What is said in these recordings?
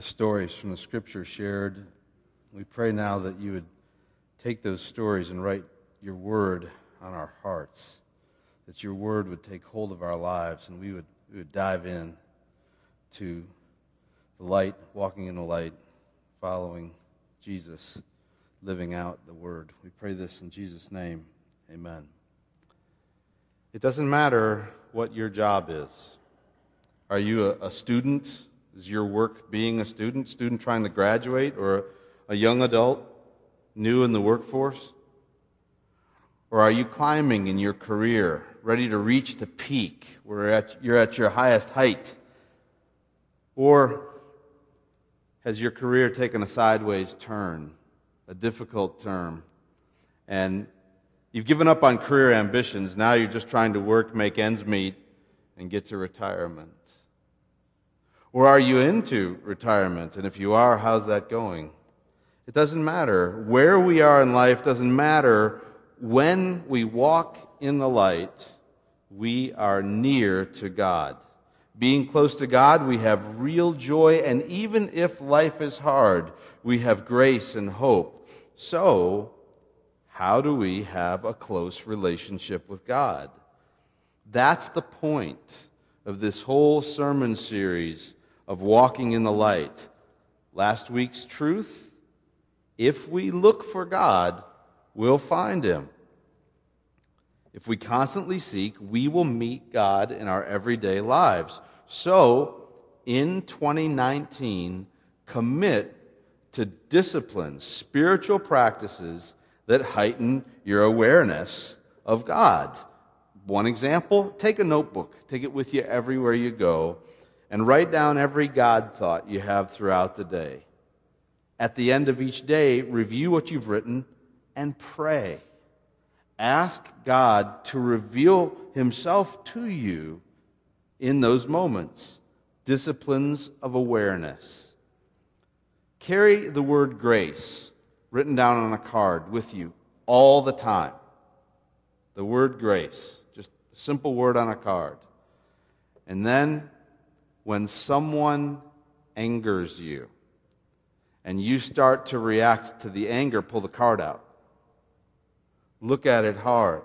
Stories from the Scripture shared. We pray now that you would take those stories and write your word on our hearts, that your word would take hold of our lives, and we would dive in to the light, walking in the light, following Jesus, living out the word. We pray this in Jesus' name. Amen. It doesn't matter what your job is. Are you a student? Is your work being a student trying to graduate, or a young adult new in the workforce? Or are you climbing in your career, ready to reach the peak where you're at your highest height? Or has your career taken a sideways turn, a difficult turn, and you've given up on career ambitions? Now you're just trying to work, make ends meet, and get to retirement. Or are you into retirement? And if you are, how's that going? It doesn't matter. Where we are in life doesn't matter. When we walk in the light, we are near to God. Being close to God, we have real joy, and even if life is hard, we have grace and hope. So, how do we have a close relationship with God? That's the point of this whole sermon series of walking in the light. Last week's truth: if we look for God, we'll find Him. If we constantly seek, we will meet God in our everyday lives. So, in 2019, commit to disciplines, spiritual practices that heighten your awareness of God. One example: take a notebook, take it with you everywhere you go, and write down every God thought you have throughout the day. At the end of each day, review what you've written and pray. Ask God to reveal Himself to you in those moments. Disciplines of awareness. Carry the word grace written down on a card with you all the time. The word grace, just a simple word on a card. And then, when someone angers you and you start to react to the anger, pull the card out. Look at it hard.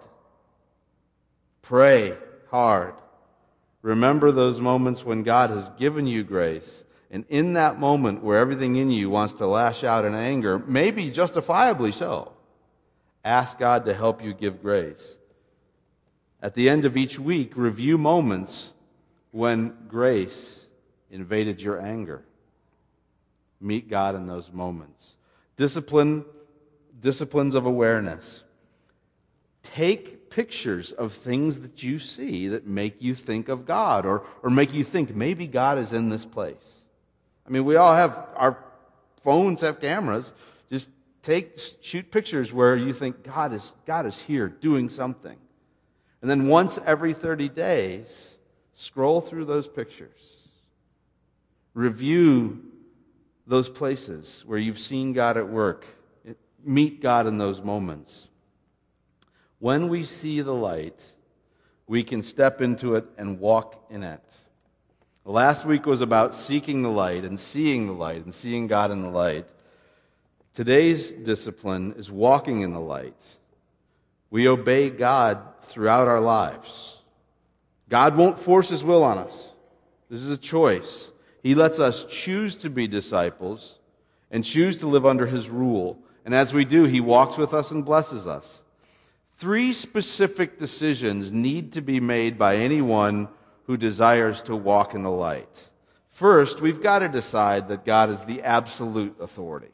Pray hard. Remember those moments when God has given you grace, and in that moment where everything in you wants to lash out in anger, maybe justifiably so, ask God to help you give grace. At the end of each week, review moments when grace invaded your anger. Meet God in those moments. Disciplines of awareness. Take pictures of things that you see that make you think of God, or make you think maybe God is in this place. I mean, we all have, our phones have cameras. Just shoot pictures where you think God is here doing something. And then once every 30 days, scroll through those pictures. Review those places where you've seen God at work. Meet God in those moments. When we see the light, we can step into it and walk in it. Last week was about seeking the light and seeing God in the light. Today's discipline is walking in the light. We obey God throughout our lives. God won't force His will on us. This is a choice. He lets us choose to be disciples and choose to live under His rule. And as we do, He walks with us and blesses us. 3 specific decisions need to be made by anyone who desires to walk in the light. First, we've got to decide that God is the absolute authority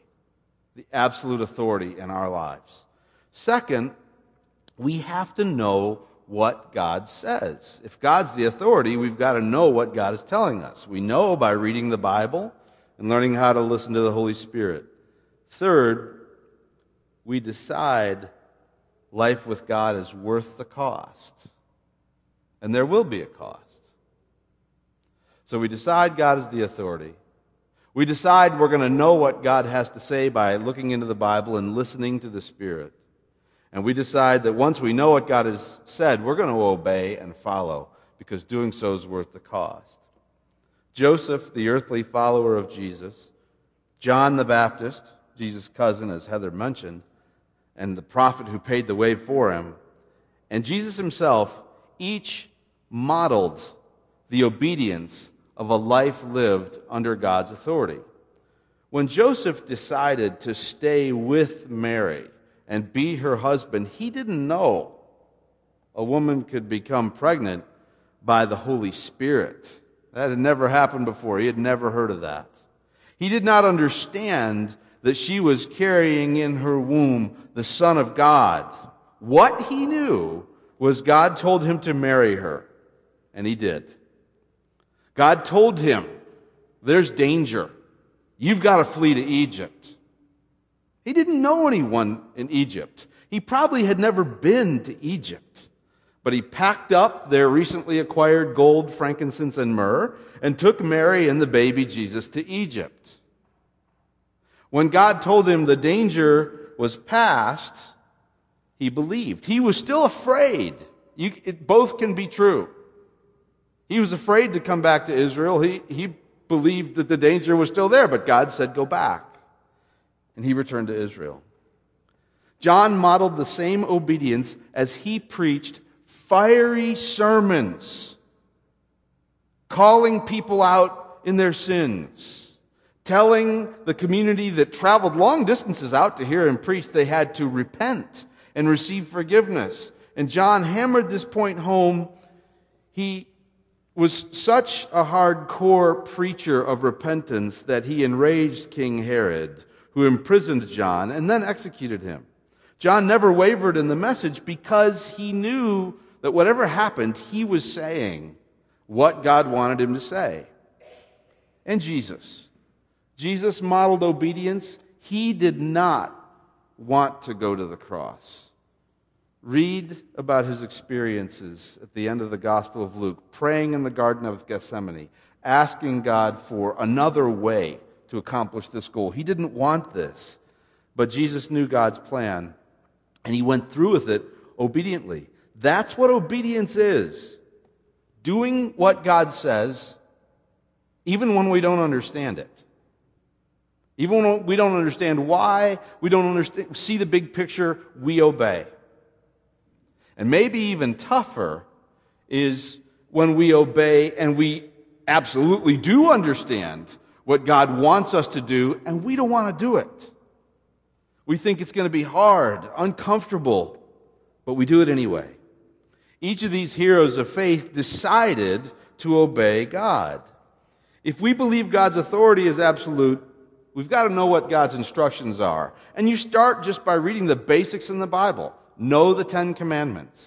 in our lives. Second, we have to know what God says. If God's the authority, we've got to know what God is telling us. We know by reading the Bible and learning how to listen to the Holy Spirit. Third, we decide life with God is worth the cost. And there will be a cost. So we decide God is the authority. We decide we're going to know what God has to say by looking into the Bible and listening to the Spirit. And we decide that once we know what God has said, we're going to obey and follow, because doing so is worth the cost. Joseph, the earthly follower of Jesus, John the Baptist, Jesus' cousin, as Heather mentioned, and the prophet who paved the way for him, and Jesus himself, each modeled the obedience of a life lived under God's authority. When Joseph decided to stay with Mary and be her husband, he didn't know a woman could become pregnant by the Holy Spirit. That had never happened before. He had never heard of that. He did not understand that she was carrying in her womb the Son of God. What he knew was God told him to marry her, and he did. God told him, there's danger. You've got to flee to Egypt. He didn't know anyone in Egypt. He probably had never been to Egypt. But he packed up their recently acquired gold, frankincense, and myrrh and took Mary and the baby Jesus to Egypt. When God told him the danger was past, he believed. He was still afraid. Both can be true. He was afraid to come back to Israel. He believed that the danger was still there, but God said, go back. And he returned to Israel. John modeled the same obedience as he preached fiery sermons, calling people out in their sins, telling the community that traveled long distances out to hear him preach they had to repent and receive forgiveness. And John hammered this point home. He was such a hardcore preacher of repentance that he enraged King Herod, who imprisoned John and then executed him. John never wavered in the message because he knew that whatever happened, he was saying what God wanted him to say. And Jesus modeled obedience. He did not want to go to the cross. Read about his experiences at the end of the Gospel of Luke, praying in the Garden of Gethsemane, asking God for another way to accomplish this goal. He didn't want this, but Jesus knew God's plan, and he went through with it obediently. That's what obedience is. Doing what God says, even when we don't understand it. Even when we don't understand why, we don't see the big picture, we obey. And maybe even tougher is when we obey and we absolutely do understand what God wants us to do, and we don't want to do it. We think it's going to be hard, uncomfortable, but we do it anyway. Each of these heroes of faith decided to obey God. If we believe God's authority is absolute, we've got to know what God's instructions are. And you start just by reading the basics in the Bible. Know the 10 Commandments.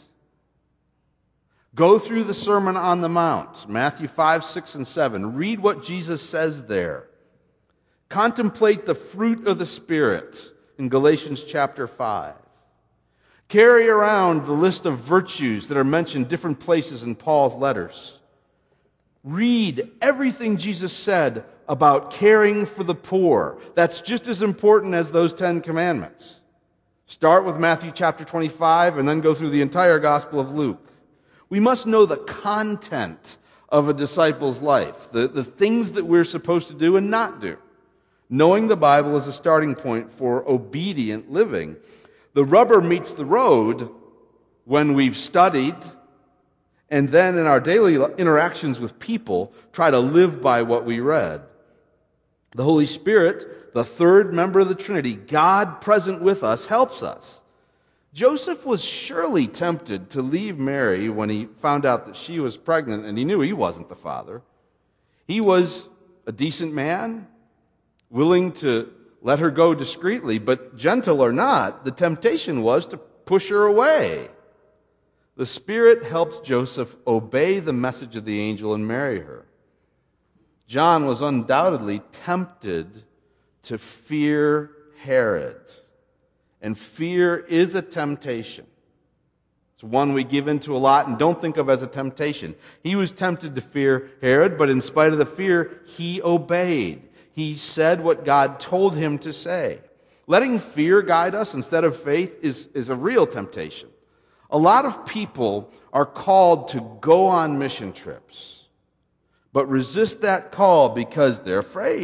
Go through the Sermon on the Mount, Matthew 5, 6, and 7. Read what Jesus says there. Contemplate the fruit of the Spirit in Galatians chapter 5. Carry around the list of virtues that are mentioned different places in Paul's letters. Read everything Jesus said about caring for the poor. That's just as important as those 10 Commandments. Start with Matthew chapter 25 and then go through the entire Gospel of Luke. We must know the content of a disciple's life, the things that we're supposed to do and not do. Knowing the Bible is a starting point for obedient living. The rubber meets the road when we've studied and then in our daily interactions with people try to live by what we read. The Holy Spirit, the third member of the Trinity, God present with us, helps us. Joseph was surely tempted to leave Mary when he found out that she was pregnant and he knew he wasn't the father. He was a decent man, willing to let her go discreetly, but gentle or not, the temptation was to push her away. The Spirit helped Joseph obey the message of the angel and marry her. John was undoubtedly tempted to fear Herod. And fear is a temptation. It's one we give into a lot and don't think of as a temptation. He was tempted to fear Herod, but in spite of the fear, he obeyed. He said what God told him to say. Letting fear guide us instead of faith is a real temptation. A lot of people are called to go on mission trips, but resist that call because they're afraid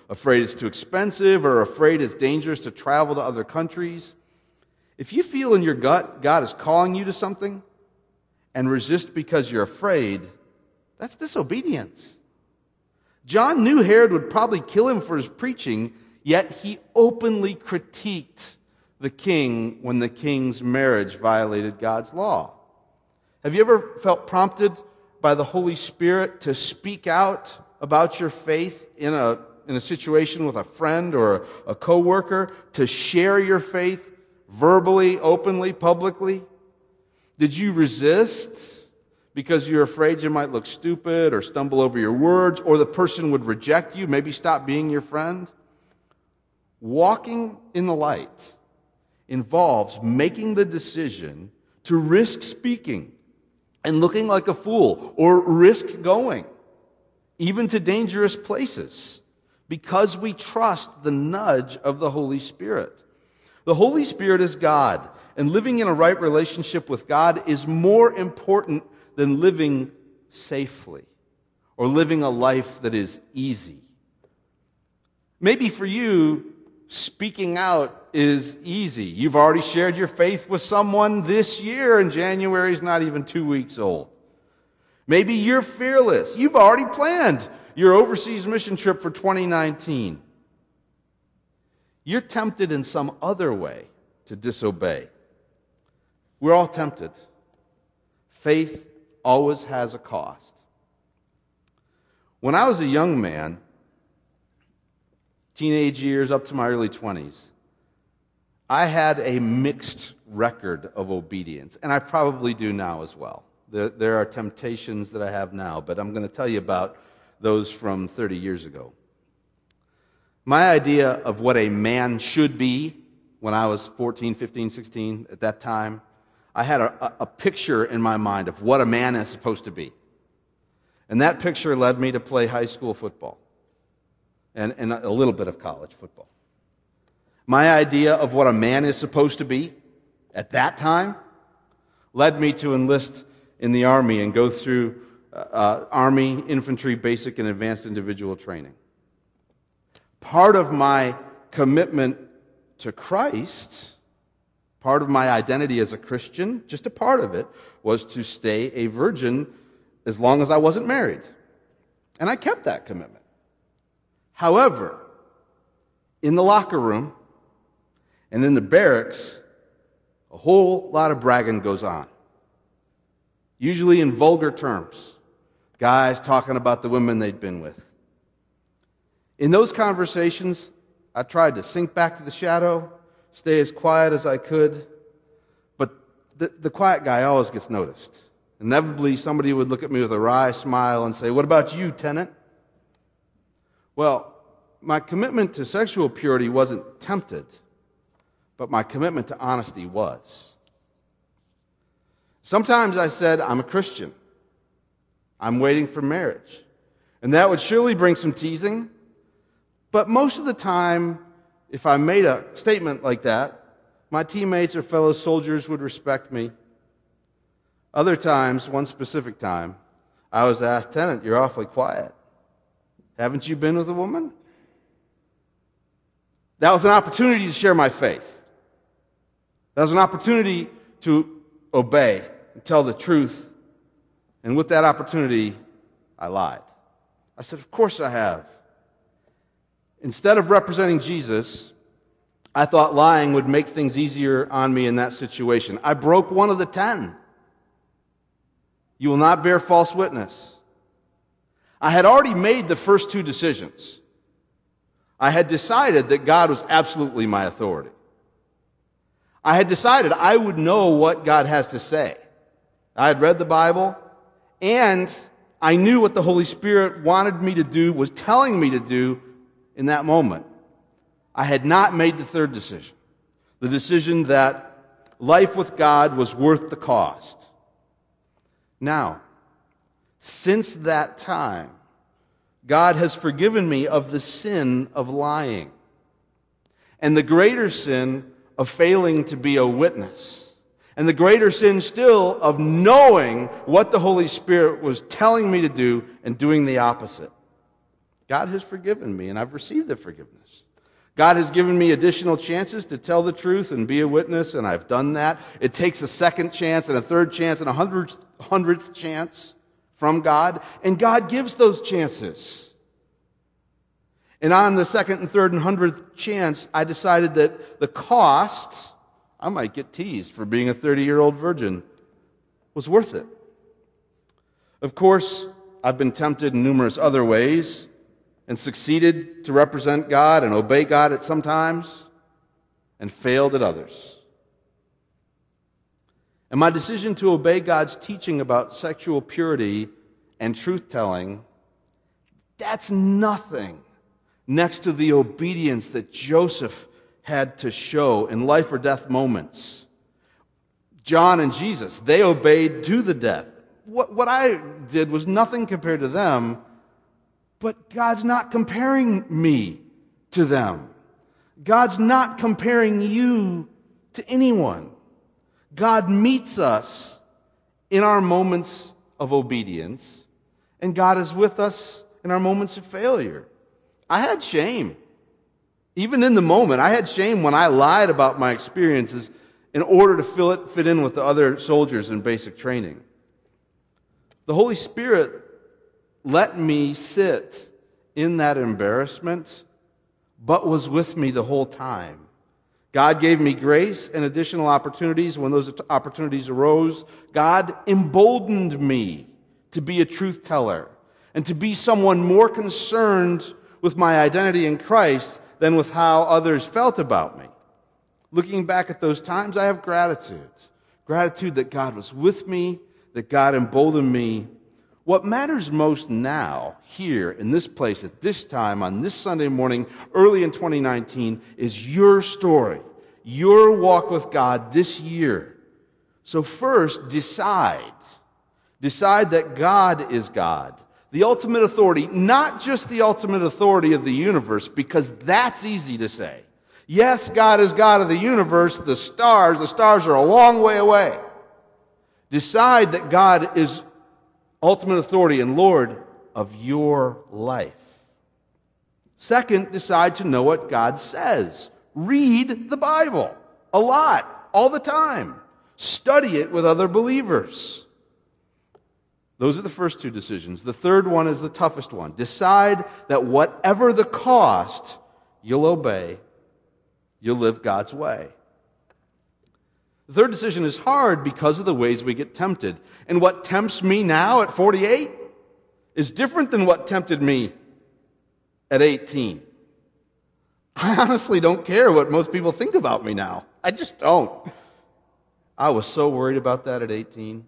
afraid it's too expensive, or afraid it's dangerous to travel to other countries. If you feel in your gut God is calling you to something and resist because you're afraid, that's disobedience. John knew Herod would probably kill him for his preaching, yet he openly critiqued the king when the king's marriage violated God's law. Have you ever felt prompted by the Holy Spirit to speak out about your faith in a situation with a friend or a coworker, to share your faith verbally, openly, publicly? Did you resist because you're afraid you might look stupid or stumble over your words, or the person would reject you, maybe stop being your friend? Walking in the light involves making the decision to risk speaking and looking like a fool, or risk going, even to dangerous places, because we trust the nudge of the Holy Spirit. The Holy Spirit is God, and living in a right relationship with God is more important than living safely or living a life that is easy. Maybe for you, speaking out is easy. You've already shared your faith with someone this year, and January is not even 2 weeks old. Maybe you're fearless. You've already planned your overseas mission trip for 2019. You're tempted in some other way to disobey. We're all tempted. Faith always has a cost. When I was a young man, teenage years up to my early 20s, I had a mixed record of obedience, and I probably do now as well. There are temptations that I have now, but I'm going to tell you about those from 30 years ago. My idea of what a man should be when I was 14, 15, 16, at that time, I had a picture in my mind of what a man is supposed to be. And that picture led me to play high school football and a little bit of college football. My idea of what a man is supposed to be at that time led me to enlist in the Army and go through Army infantry basic and advanced individual training. Part of my commitment to Christ, part of my identity as a Christian, just a part of it, was to stay a virgin as long as I wasn't married. And I kept that commitment. However, in the locker room and in the barracks, a whole lot of bragging goes on. Usually in vulgar terms. Guys talking about the women they'd been with. In those conversations, I tried to sink back to the shadow, stay as quiet as I could, but the quiet guy always gets noticed. Inevitably, somebody would look at me with a wry smile and say, "What about you, Tenant?" Well, my commitment to sexual purity wasn't tempted, but my commitment to honesty was. Sometimes I said, "I'm a Christian. I'm waiting for marriage." And that would surely bring some teasing, but most of the time, if I made a statement like that, my teammates or fellow soldiers would respect me. Other times, one specific time, I was asked, "Tenant, you're awfully quiet. Haven't you been with a woman?" That was an opportunity to share my faith. That was an opportunity to obey and tell the truth. And with that opportunity, I lied. I said, "Of course I have." Instead of representing Jesus, I thought lying would make things easier on me in that situation. I broke one of the 10. You will not bear false witness. I had already made the first two decisions. I had decided that God was absolutely my authority. I had decided I would know what God has to say. I had read the Bible, and I knew what the Holy Spirit wanted me to do, was telling me to do in that moment. I had not made the third decision, the decision that life with God was worth the cost. Now, since that time, God has forgiven me of the sin of lying and the greater sin of failing to be a witness, and the greater sin still of knowing what the Holy Spirit was telling me to do and doing the opposite. God has forgiven me, and I've received the forgiveness. God has given me additional chances to tell the truth and be a witness, and I've done that. It takes a second chance and a third chance and a hundredth chance from God, and God gives those chances. And on the second and third and 100th chance, I decided that the cost, I might get teased for being a 30-year-old virgin, was worth it. Of course, I've been tempted in numerous other ways and succeeded to represent God and obey God at some times and failed at others. And my decision to obey God's teaching about sexual purity and truth-telling, that's nothing next to the obedience that Joseph had to show in life or death moments. John and Jesus, they obeyed to the death. What I did was nothing compared to them, but God's not comparing me to them. God's not comparing you to anyone. God meets us in our moments of obedience, and God is with us in our moments of failure. I had shame. Even in the moment, I had shame when I lied about my experiences in order to fit in with the other soldiers in basic training. The Holy Spirit let me sit in that embarrassment, but was with me the whole time. God gave me grace and additional opportunities when those opportunities arose. God emboldened me to be a truth teller and to be someone more concerned with my identity in Christ than with how others felt about me. Looking back at those times, I have gratitude. Gratitude that God was with me, that God emboldened me. What matters most now, here, in this place, at this time, on this Sunday morning, early in 2019, is your story, your walk with God this year. So first, decide. Decide that God is God, the ultimate authority, not just the ultimate authority of the universe, because that's easy to say. Yes, God is God of the universe, the stars are a long way away. Decide that God is ultimate authority and Lord of your life. Second, decide to know what God says. Read the Bible a lot, all the time. Study it with other believers. Those are the first two decisions. The third one is the toughest one. Decide that whatever the cost, you'll obey. You'll live God's way. The third decision is hard because of the ways we get tempted. And what tempts me now at 48 is different than what tempted me at 18. I honestly don't care what most people think about me now. I just don't. I was so worried about that at 18.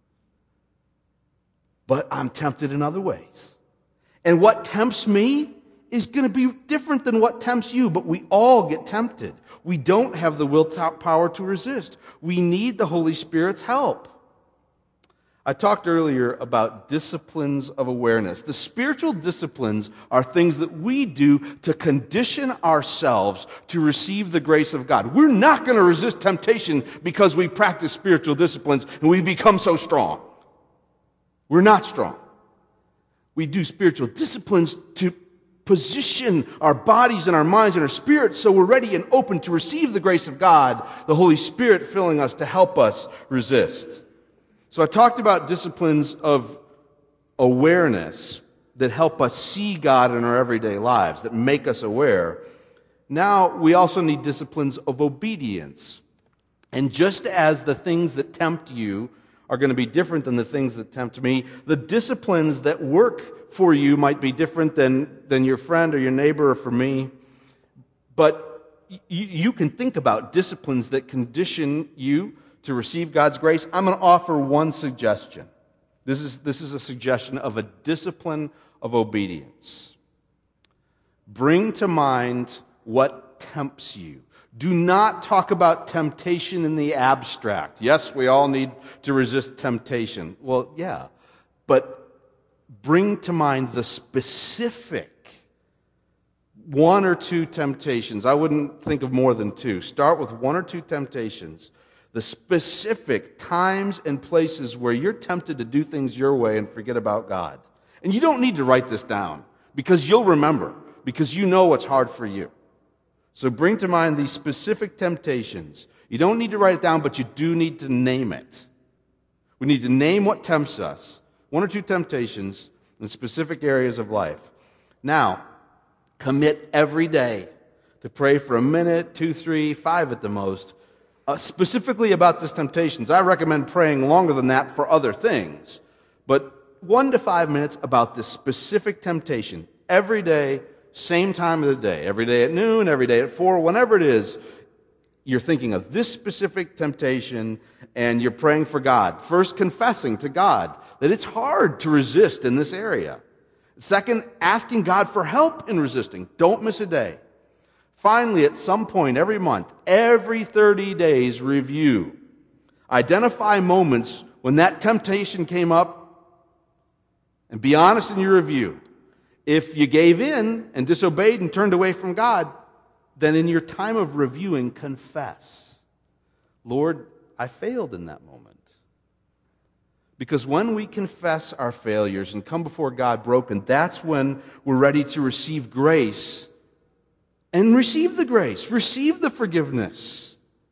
But I'm tempted in other ways. And what tempts me is going to be different than what tempts you, but we all get tempted. We don't have the willpower to resist. We need the Holy Spirit's help. I talked earlier about disciplines of awareness. The spiritual disciplines are things that we do to condition ourselves to receive the grace of God. We're not going to resist temptation because we practice spiritual disciplines and we become so strong. We're not strong. We do spiritual disciplines to position our bodies and our minds and our spirits so we're ready and open to receive the grace of God, the Holy Spirit filling us to help us resist. So I talked about disciplines of awareness that help us see God in our everyday lives, that make us aware. Now we also need disciplines of obedience. And just as the things that tempt you are going to be different than the things that tempt me, the disciplines that work for you might be different than your friend or your neighbor or for me. But you can think about disciplines that condition you to receive God's grace. I'm going to offer one suggestion. This is a suggestion of a discipline of obedience. Bring to mind what tempts you. Do not talk about temptation in the abstract. Yes, we all need to resist temptation. Well, yeah. But bring to mind the specific one or two temptations. I wouldn't think of more than two. Start with one or two temptations. The specific times and places where you're tempted to do things your way and forget about God. And you don't need to write this down, because you'll remember, because you know what's hard for you. So bring to mind these specific temptations. You don't need to write it down, but you do need to name it. We need to name what tempts us, one or two temptations in specific areas of life. Now, commit every day to pray for a minute, 2, 3, 5 at the most, specifically about these temptations. I recommend praying longer than that for other things, but 1 to 5 minutes about this specific temptation every day, same time of the day, every day at noon, every day at 4, whenever it is. You're thinking of this specific temptation and you're praying for God. First, confessing to God that it's hard to resist in this area. Second, asking God for help in resisting. Don't miss a day. Finally, at some point every month, every 30 days, review. Identify moments when that temptation came up and be honest in your review. If you gave in and disobeyed and turned away from God, then in your time of reviewing, confess. Lord, I failed in that moment. Because when we confess our failures and come before God broken, that's when we're ready to receive grace. And receive the grace, receive the forgiveness.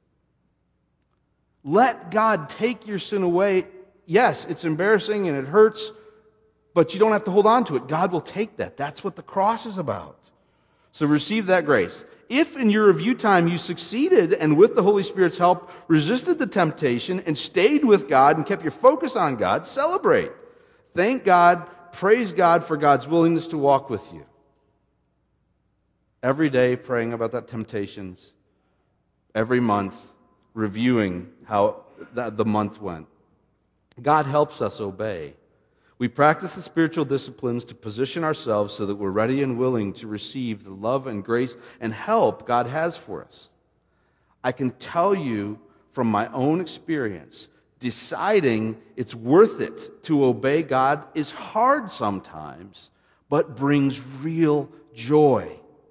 Let God take your sin away. Yes, it's embarrassing and it hurts, but you don't have to hold on to it. God will take that. That's what the cross is about. So receive that grace. If in your review time you succeeded and with the Holy Spirit's help resisted the temptation and stayed with God and kept your focus on God, celebrate. Thank God, praise God for God's willingness to walk with you. Every day praying about that temptations, every month reviewing how the month went. God helps us obey. We practice the spiritual disciplines to position ourselves so that we're ready and willing to receive the love and grace and help God has for us. I can tell you from my own experience, deciding it's worth it to obey God is hard sometimes, but brings real joy.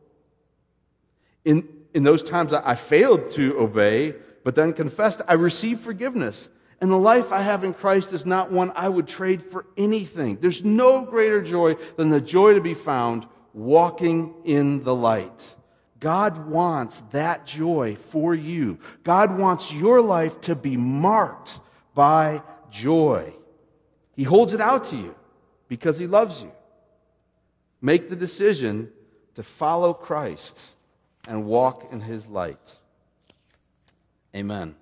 In those times I failed to obey, but then confessed, I received forgiveness. And the life I have in Christ is not one I would trade for anything. There's no greater joy than the joy to be found walking in the light. God wants that joy for you. God wants your life to be marked by joy. He holds it out to you because He loves you. Make the decision to follow Christ and walk in His light. Amen.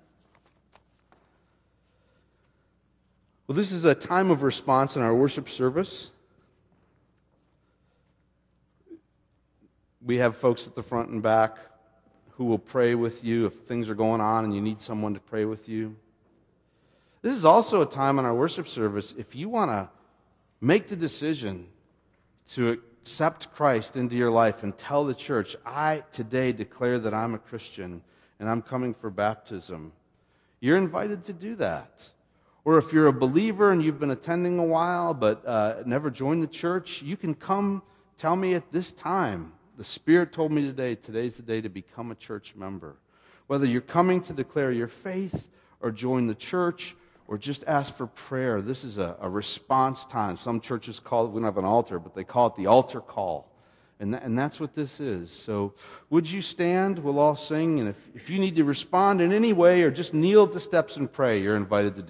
Well, this is a time of response in our worship service. We have folks at the front and back who will pray with you if things are going on and you need someone to pray with you. This is also a time in our worship service, if you want to make the decision to accept Christ into your life and tell the church, I today declare that I'm a Christian and I'm coming for baptism, you're invited to do that. Or if you're a believer and you've been attending a while but never joined the church, you can come tell me at this time. The Spirit told me today's the day to become a church member. Whether you're coming to declare your faith or join the church or just ask for prayer, this is a response time. Some churches call it, we don't have an altar, but they call it the altar call. And that's what this is. So would you stand? We'll all sing. And if you need to respond in any way or just kneel at the steps and pray, you're invited to do